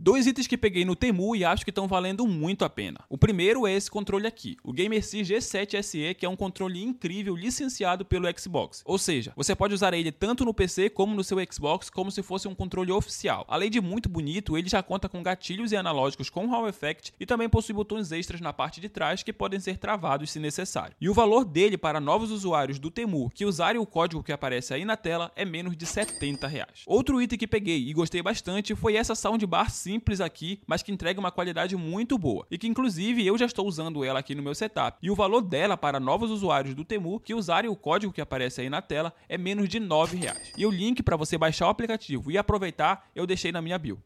Dois itens que peguei no Temu e acho que estão valendo muito a pena. O primeiro é esse controle aqui, o Gamercy G7 SE, que é um controle incrível licenciado pelo Xbox. Ou seja, você pode usar ele tanto no PC como no seu Xbox como se fosse um controle oficial. Além de muito bonito, ele já conta com gatilhos e analógicos com Hall Effect e também possui botões extras na parte de trás que podem ser travados se necessário. E o valor dele para novos usuários do Temu que usarem o código que aparece aí na tela é menos de R$70. Outro item que peguei e gostei bastante foi essa soundbar simples aqui, mas que entrega uma qualidade muito boa e que inclusive eu já estou usando ela aqui no meu setup. E o valor dela para novos usuários do Temu que usarem o código que aparece aí na tela é menos de R$9. E o link para você baixar o aplicativo e aproveitar eu deixei na minha bio.